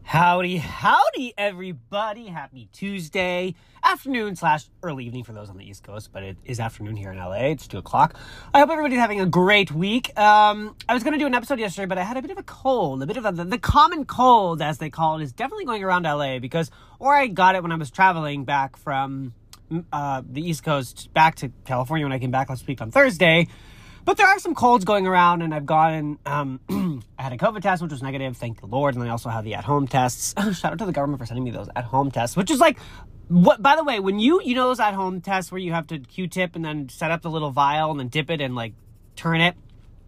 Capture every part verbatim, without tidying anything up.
Howdy, howdy, everybody. Happy Tuesday afternoon slash early evening for those on the East Coast, but it is afternoon here in L A. It's two o'clock. I hope everybody's having a great week. Um, I was going to do an episode yesterday, but I had a bit of a cold. A bit of a, the, the common cold, as they call it, is definitely going around L A because, or I got it when I was traveling back from uh, the East Coast back to California when I came back last week on Thursday. But there are some colds going around, and I've gotten, um, I had a COVID test, which was negative, thank the Lord, and then I also have the at-home tests. Shout out to the government for sending me those at-home tests, which is like, what? By the way, when you, you know those at-home tests where you have to Q-tip and then set up the little vial and then dip it and, like, turn it?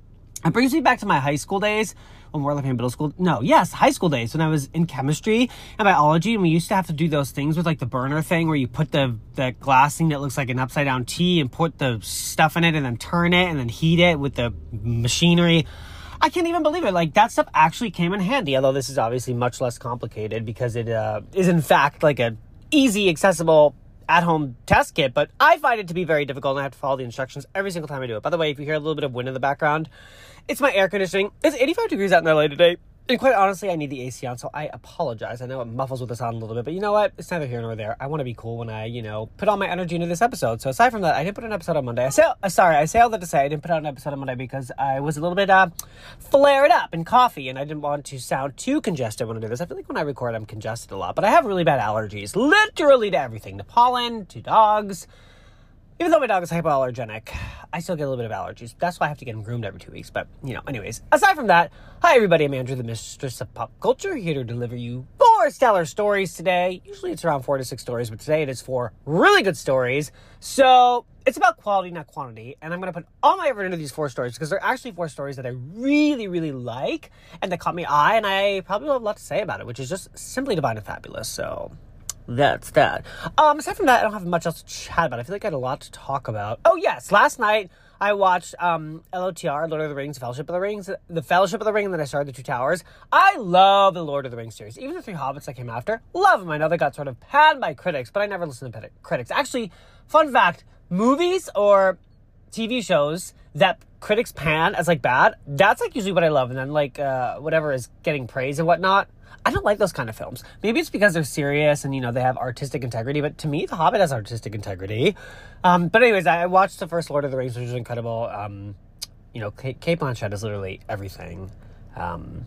It brings me back to my high school days, when we were like in middle school. No, yes, high school days, when I was in chemistry and biology, and we used to have to do those things with, like, the burner thing where you put the, the glass thing that looks like an upside-down T and put the stuff in it and then turn it and then heat it with the machinery. I can't even believe it. Like, that stuff actually came in handy, although this is obviously much less complicated because it uh, is, in fact, like a easy, accessible at-home test kit, but I find it to be very difficult, and I have to follow the instructions every single time I do it. By the way, if you hear a little bit of wind in the background, it's my air conditioning. It's eighty-five degrees out in L A today, and quite honestly, I need the A C on, so I apologize. I know it muffles with the sound a little bit, but you know what? It's neither here nor there. I want to be cool when I, you know, put all my energy into this episode. So aside from that, I didn't put an episode on Monday. I say, uh, sorry, I say all that to say I didn't put out an episode on Monday because I was a little bit uh, flared up in coffee, and I didn't want to sound too congested when I do this. I feel like when I record, I'm congested a lot, but I have really bad allergies, literally to everything, to pollen, to dogs. Even though my dog is hypoallergenic, I still get a little bit of allergies. That's why I have to get him groomed every two weeks. But, you know, anyways, aside from that, hi, everybody. I'm Andrew, the mistress of pop culture, here to deliver you four stellar stories today. Usually it's around four to six stories, but today it is four really good stories. So it's about quality, not quantity. And I'm going to put all my effort into these four stories because they're actually four stories that I really, really like and that caught my eye. And I probably will have a lot to say about it, which is just simply divine and fabulous. So that's that. Um, aside from that, I don't have much else to chat about. I feel like I had a lot to talk about. Oh, yes. Last night, I watched um, L O T R, Lord of the Rings, Fellowship of the Rings, The Fellowship of the Ring, and then I started The Two Towers. I love the Lord of the Rings series. Even the Three Hobbits that came after, love them. I know they got sort of panned by critics, but I never listen to critics. Actually, fun fact, movies or T V shows that critics pan as, like, bad, that's, like, usually what I love. And then, like, uh, whatever is getting praise and whatnot, I don't like those kind of films. Maybe it's because they're serious and, you know, they have artistic integrity, but to me, The Hobbit has artistic integrity. Um, but anyways, I watched the first Lord of the Rings, which was incredible. Um, you know, Kate Blanchett is literally everything. Um,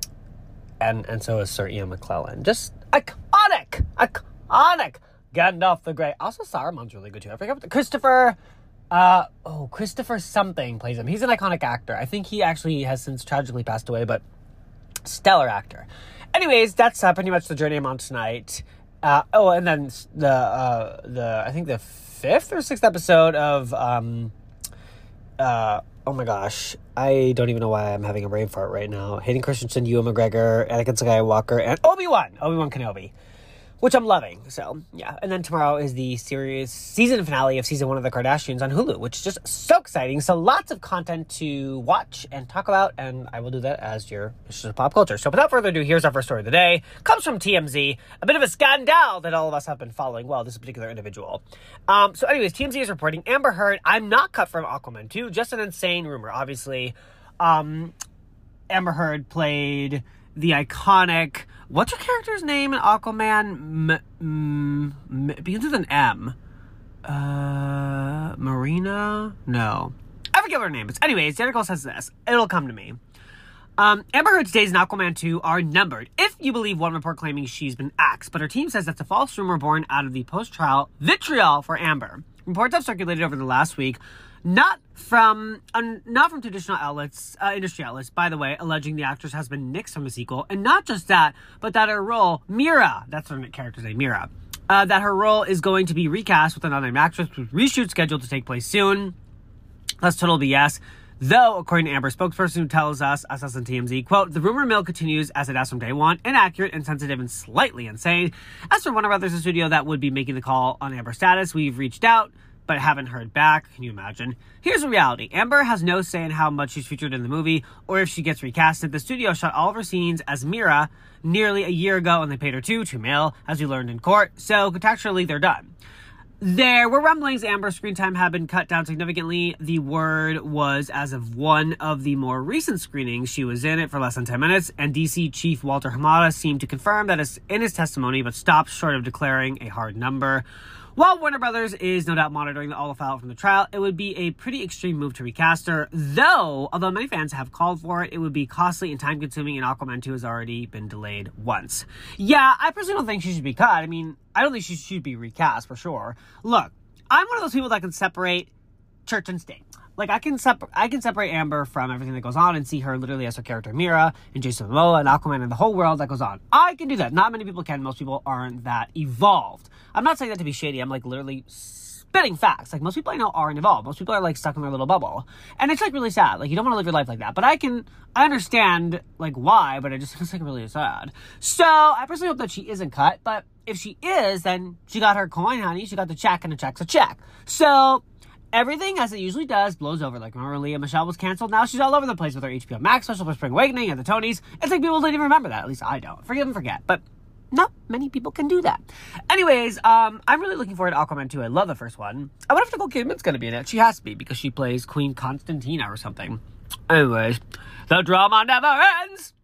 and, and so is Sir Ian McKellen. Just iconic! Iconic! Gandalf the Grey. Also, Saruman's really good, too. I forgot what the, Christopher... Uh, oh, Christopher something plays him. He's an iconic actor. I think he actually has since tragically passed away, but stellar actor. Anyways, that's uh, pretty much the journey I'm on tonight. Uh, oh, and then the, uh, the, I think the fifth or sixth episode of, um, uh, oh my gosh, I don't even know why I'm having a brain fart right now. Hayden Christensen, Ewan McGregor, Anakin Skywalker, and Obi-Wan, Obi-Wan Kenobi, which I'm loving. So, yeah. And then tomorrow is the series season finale of season one of The Kardashians on Hulu, which is just so exciting. So lots of content to watch and talk about, and I will do that as your mistress of pop culture. So without further ado, here's our first story of the day. Comes from T M Z, a bit of a scandal that all of us have been following. Well, this particular individual. Um, so anyways, T M Z is reporting Amber Heard, I'm not cut from Aquaman two, just an insane rumor. Obviously, um, Amber Heard played the iconic... What's her character's name in Aquaman? M- m- m- begins with an M. Uh, Marina? No. I forget what her name is. Anyways, the article says this. It'll come to me. Um, Amber Heard's days in Aquaman two are numbered, if you believe one report claiming she's been axed. But her team says that's a false rumor born out of the post-trial vitriol for Amber. Reports have circulated over the last week, not from um, not from traditional outlets, uh, industry outlets, by the way, alleging the actress has been nixed from a sequel. And not just that, but that her role, Mira, that's her character's name, Mira, uh, that her role is going to be recast with an unnamed actress with reshoot scheduled to take place soon. That's total B S. Though, according to Amber's spokesperson who tells us, us, us and T M Z, quote, the rumor mill continues as it has from day one, inaccurate, insensitive, and slightly insane. As for Warner Brothers, the studio that would be making the call on Amber's status, we've reached out, but haven't heard back. Can you imagine? Here's the reality. Amber has no say in how much she's featured in the movie or if she gets recasted. The studio shot all of her scenes as Mira nearly a year ago, and they paid her two, two mil, as we learned in court. So, contractually, they're done. There were rumblings Amber's screen time had been cut down significantly. The word was as of one of the more recent screenings, she was in it for less than ten minutes, and D C Chief Walter Hamada seemed to confirm that in his testimony, but stopped short of declaring a hard number. While Warner Brothers is no doubt monitoring all the fallout from the trial, it would be a pretty extreme move to recast her, though, although many fans have called for it, it would be costly and time-consuming, and Aquaman two has already been delayed once. Yeah, I personally don't think she should be cut. I mean, I don't think she should be recast, for sure. Look, I'm one of those people that can separate church and state. Like, I can separ- I can separate Amber from everything that goes on and see her literally as her character Mira and Jason Momoa and Aquaman and the whole world that goes on. I can do that. Not many people can. Most people aren't that evolved. I'm not saying that to be shady. I'm, like, literally spitting facts. Like, most people I know aren't evolved. Most people are, like, stuck in their little bubble. And it's, like, really sad. Like, you don't want to live your life like that. But I can, I understand, like, why, but it just feels, like, really sad. So, I personally hope that she isn't cut. But if she is, then she got her coin, honey. She got the check, and the check's a check. So everything, as it usually does, blows over. Like, remember Lea Michele was canceled? Now she's all over the place with her H B O Max special for Spring Awakening and the Tonys. It's like people don't even remember that. At least I don't. Forgive and forget. But not many people can do that. Anyways, um, I'm really looking forward to Aquaman two. I love the first one. I wonder if Nicole Kidman's going to be in it. She has to be because she plays Queen Constantina or something. Anyways, the drama never ends.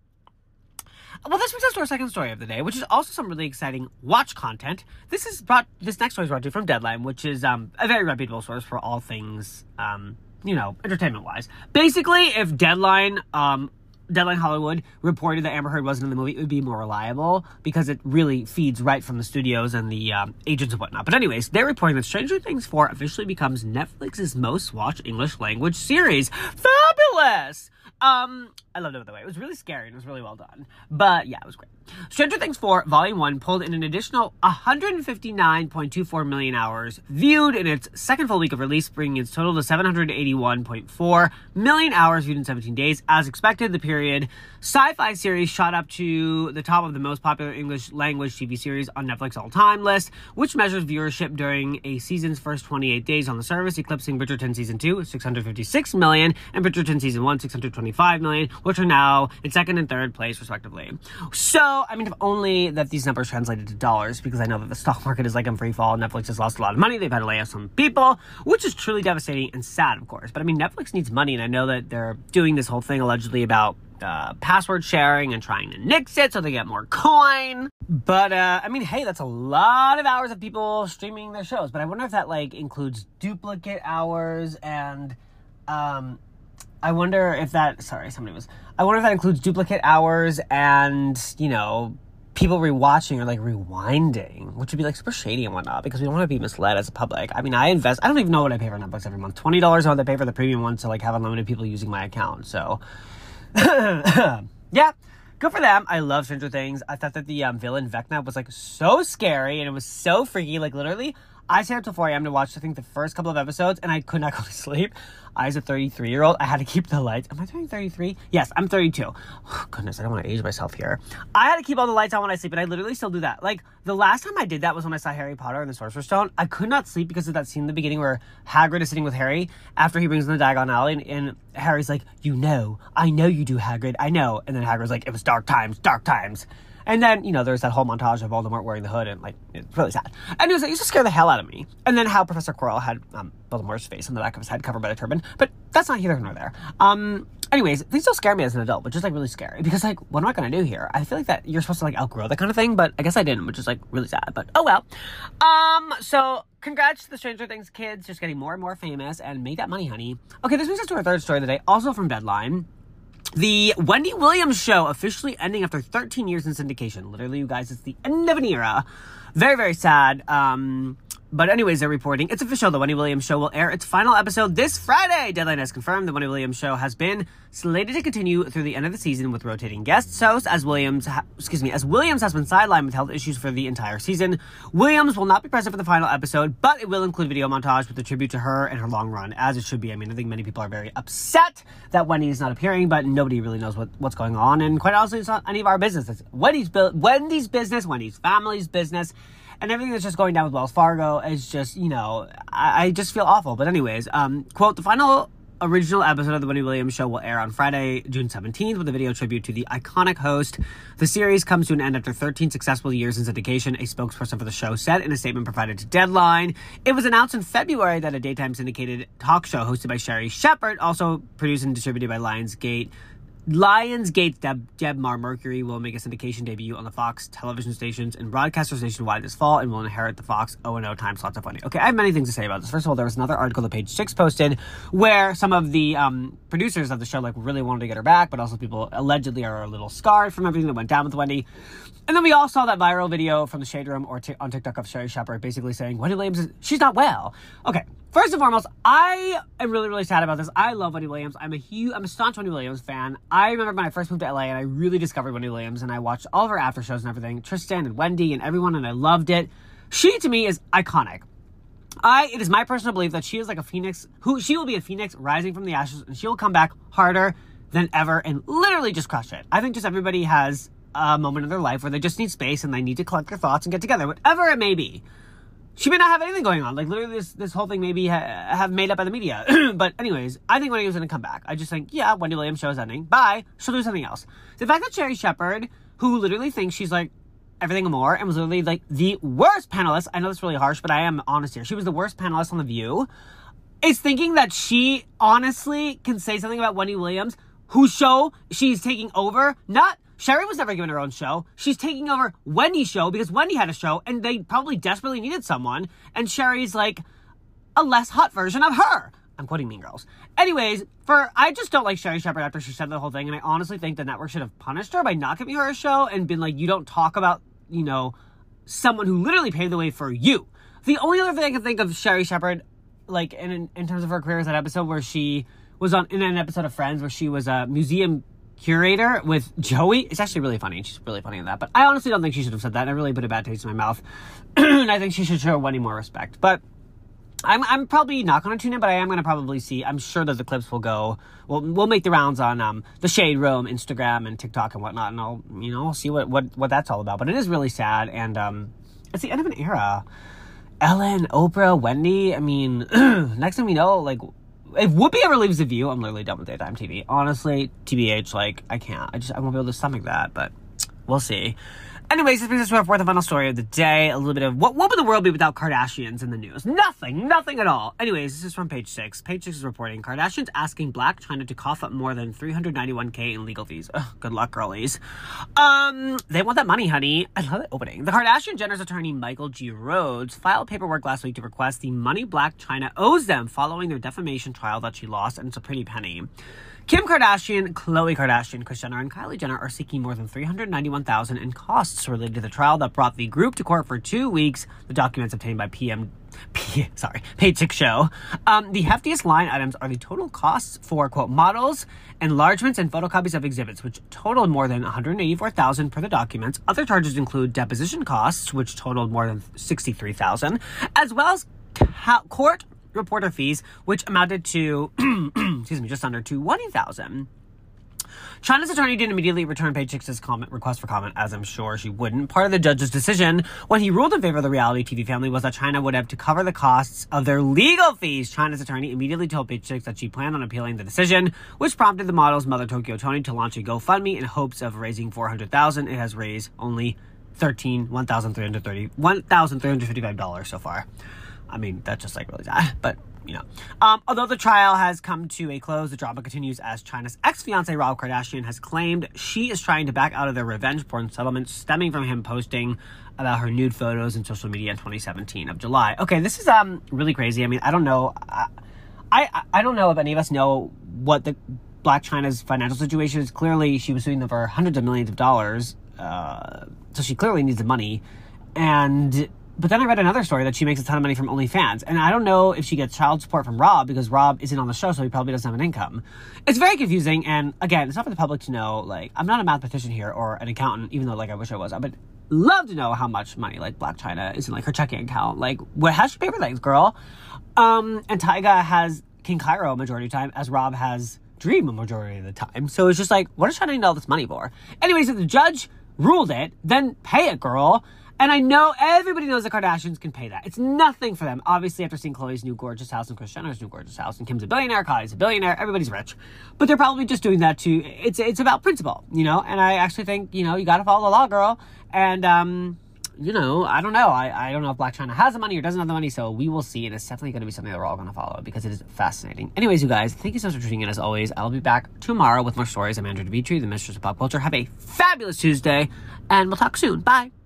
Well, this brings us to our second story of the day, which is also some really exciting watch content. This is brought. This next story is brought to you from Deadline, which is um, a very reputable source for all things, um, you know, entertainment-wise. Basically, if Deadline, um, Deadline Hollywood reported that Amber Heard wasn't in the movie, it would be more reliable because it really feeds right from the studios and the um, agents and whatnot. But anyways, they're reporting that Stranger Things four officially becomes Netflix's most-watched English language series. Fabulous! Um, I loved it, by the way. It was really scary and it was really well done. But yeah, it was great. Stranger Things four Volume one pulled in an additional one hundred fifty-nine point two four million hours viewed in its second full week of release, bringing its total to seven hundred eighty-one point four million hours viewed in seventeen days. As expected, the period sci-fi series shot up to the top of the most popular English language T V series on Netflix all-time list, which measures viewership during a season's first twenty-eight days on the service, eclipsing Bridgerton Season two, six hundred fifty-six million, and Bridgerton Season one, six hundred twenty-five million, which are now in second and third place, respectively. So, I mean, if only that these numbers translated to dollars, because I know that the stock market is like in free fall. Netflix has lost a lot of money. They've had to lay off some people, which is truly devastating and sad, of course. But I mean, Netflix needs money, and I know that they're doing this whole thing allegedly about uh, password sharing and trying to nix it so they get more coin. But, uh, I mean, hey, that's a lot of hours of people streaming their shows. But I wonder if that, like, includes duplicate hours and, um... I wonder if that, sorry, somebody was, I wonder if that includes duplicate hours and, you know, people rewatching or, like, rewinding, which would be, like, super shady and whatnot, because we don't want to be misled as a public. I mean, I invest, I don't even know what I pay for Netflix every month. twenty dollars a month I pay for the premium one to, like, have unlimited people using my account, so, yeah. Good for them. I love Stranger Things. I thought that the um, villain Vecna was, like, so scary, and it was so freaky, like, literally, I stayed up till four a.m. to watch, I think, the first couple of episodes, and I could not go to sleep. I, as a thirty-three-year-old, I had to keep the lights. Am I turning thirty-three? Yes, I'm thirty-two. Oh, goodness, I don't want to age myself here. I had to keep all the lights on when I sleep, and I literally still do that. Like, the last time I did that was when I saw Harry Potter and the Sorcerer's Stone. I could not sleep because of that scene in the beginning where Hagrid is sitting with Harry after he brings in the Diagon Alley, and, and Harry's like, you know, I know you do, Hagrid, I know. And then Hagrid's like, it was dark times, dark times. And then, you know, there's that whole montage of Voldemort wearing the hood, and, like, it's really sad. And it was, it used to scare the hell out of me. And then how Professor Quirrell had um, Voldemort's face on the back of his head covered by the turban. But that's not here nor there. Um, anyways, they still scare me as an adult, which is, like, really scary. Because, like, what am I going to do here? I feel like that you're supposed to, like, outgrow that kind of thing, but I guess I didn't, which is, like, really sad. But, oh well. Um, so, congrats to the Stranger Things kids, just getting more and more famous, and make that money, honey. Okay, this brings us to our third story of the day, also from Deadline. The Wendy Williams show officially ending after thirteen years in syndication. Literally, you guys, it's the end of an era. Very, very sad. Um, but anyways, they're reporting it's official. The Wendy Williams show will air its final episode this Friday. Deadline has confirmed the Wendy Williams show has been slated to continue through the end of the season with rotating guest hosts, as Williams, ha- excuse me, as Williams has been sidelined with health issues for the entire season. Williams will not be present for the final episode, but it will include video montage with a tribute to her and her long run, as it should be. I mean, I think many people are very upset that Wendy is not appearing, but nobody really knows what, what's going on, and quite honestly, it's not any of our business. It's Wendy's, Wendy's business, Wendy's family's business. And everything that's just going down with Wells Fargo is just, you know, I, I just feel awful. But anyways, um, quote, the final original episode of The Wendy Williams Show will air on Friday, June seventeenth, with a video tribute to the iconic host. The series comes to an end after thirteen successful years in syndication, a spokesperson for the show said in a statement provided to Deadline. It was announced in February that a daytime syndicated talk show hosted by Sherri Shepherd, also produced and distributed by Lionsgate, Lionsgate's Deb, Debmar Mercury will make a syndication debut on the Fox television stations and broadcasters nationwide this fall and will inherit the Fox O and O time slots of Wendy. Okay, I have many things to say about this. First of all, there was another article that Page Six posted where some of the um, producers of the show like really wanted to get her back, but also people allegedly are a little scarred from everything that went down with Wendy. And then we all saw that viral video from the Shade Room or t- on TikTok of Sherri Shepherd basically saying, Wendy Williams, is, she's not well. Okay, first and foremost, I am really, really sad about this. I love Wendy Williams. I'm a huge, I'm a staunch Wendy Williams fan. I remember when I first moved to L A and I really discovered Wendy Williams and I watched all of her after shows and everything, Tristan and Wendy and everyone, and I loved it. She, to me, is iconic. I, it is my personal belief that she is like a phoenix, who she will be a phoenix rising from the ashes, and she will come back harder than ever and literally just crush it. I think just everybody has a moment in their life where they just need space and they need to collect their thoughts and get together, whatever it may be. She may not have anything going on. Like, literally, this this whole thing may be ha- have made up by the media. But anyways, I think Wendy was going to come back. I just think, yeah, Wendy Williams show is ending. Bye. She'll do something else. The fact that Sherri Shepherd, who literally thinks she's, like, everything and more, and was literally, like, the worst panelist, I know that's really harsh, but I am honest here. She was the worst panelist on The View, is thinking that she honestly can say something about Wendy Williams, whose show she's taking over, not... Sherri was never given her own show. She's taking over Wendy's show because Wendy had a show and they probably desperately needed someone. And Sherri's like a less hot version of her. I'm quoting Mean Girls. Anyways, for I just don't like Sherri Shepherd after she said the whole thing. And I honestly think the network should have punished her by not giving her a show and been like, you don't talk about, you know, someone who literally paved the way for you. The only other thing I can think of Sherri Shepherd, like in, in terms of her career, is that episode where she was on in an episode of Friends where she was a museum curator with Joey. It's actually really funny. She's really funny in that. But I honestly don't think she should have said that. And it really put a bad taste in my mouth. And I think she should show Wendy more respect. But I'm I'm probably not going to tune in, but I am going to probably see. I'm sure that the clips will go. We'll we'll make the rounds on um the Shade Room, Instagram, and TikTok and whatnot, and I'll you know see what what what that's all about. But it is really sad, and um it's the end of an era. Ellen, Oprah, Wendy. I mean, next thing we know, like. If Whoopi ever leaves The View, I'm literally done with daytime T V. Honestly, T B H, like, I can't. I just, I won't be able to stomach that, but we'll see. Anyways, this brings us to our fourth and final story of the day. A little bit of, what, what would the world be without Kardashians in the news? Nothing. Nothing at all. Anyways, this is from Page Six. Page Six is reporting, Kardashians asking Blac Chyna to cough up more than three hundred ninety-one thousand in legal fees. Ugh, good luck, girlies. Um, they want that money, honey. I love that opening. The Kardashian-Jenner's attorney, Michael G. Rhodes, filed paperwork last week to request the money Blac Chyna owes them following their defamation trial that she lost, and it's a pretty penny. Kim Kardashian, Khloe Kardashian, Kris Jenner, and Kylie Jenner are seeking more than three hundred ninety-one thousand dollars in costs related to the trial that brought the group to court for two weeks. The documents obtained by P M, P, sorry, Page Six show. Um, the heftiest line items are the total costs for, quote, models, enlargements, and photocopies of exhibits, which totaled more than one hundred eighty-four thousand dollars per the documents. Other charges include deposition costs, which totaled more than sixty-three thousand dollars, as well as ca- court reporter fees, which amounted to, excuse me, just under twenty thousand dollars. Chyna's attorney didn't immediately return Page Six's comment, request for comment, as I'm sure she wouldn't. Part of the judge's decision when he ruled in favor of the reality T V family was that Chyna would have to cover the costs of their legal fees. Chyna's attorney immediately told Page Six that she planned on appealing the decision, which prompted the model's mother, Tokyo Toni, to launch a GoFundMe in hopes of raising four hundred thousand dollars. It has raised only thirteen, one thousand three hundred thirty, one thousand three hundred fifty-five dollars so far. I mean, that's just like really sad, but you know. Um, although the trial has come to a close, the drama continues as Chyna's ex-fiance Rob Kardashian has claimed she is trying to back out of their revenge porn settlement stemming from him posting about her nude photos in social media in twenty seventeen of July. Okay, this is um really crazy. I mean, I don't know. I I, I don't know if any of us know what the Blac Chyna's financial situation is. Clearly, she was suing them for hundreds of millions of dollars, uh, so she clearly needs the money, and. But then I read another story that she makes a ton of money from OnlyFans. And I don't know if she gets child support from Rob because Rob isn't on the show, so he probably doesn't have an income. It's very confusing. And again, it's not for the public to know. Like, I'm not a mathematician here or an accountant, even though, like, I wish I was. I would love to know how much money, like, Blac Chyna is in, like, her checking account. Like, what, how does she pay for things, girl? Um, and Tyga has King Cairo a majority of the time, as Rob has Dream a majority of the time. So it's just like, what is Chyna need all this money for? Anyways, if the judge ruled it, then pay it, girl. And I know everybody knows the Kardashians can pay that. It's nothing for them. Obviously, after seeing Khloe's new gorgeous house and Kris Jenner's new gorgeous house, and Kim's a billionaire, Kylie's a billionaire, everybody's rich. But they're probably just doing that to, it's it's about principle, you know? And I actually think, you know, you gotta follow the law, girl. And, um, you know, I don't know. I, I don't know if Blac Chyna has the money or doesn't have the money, so we will see. And it's definitely going to be something that we're all going to follow because it is fascinating. Anyways, you guys, thank you so much for tuning in as always. I'll be back tomorrow with more stories. I'm Andrew DeVitri, the Mistress of Pop Culture. Have a fabulous Tuesday, and we'll talk soon. Bye.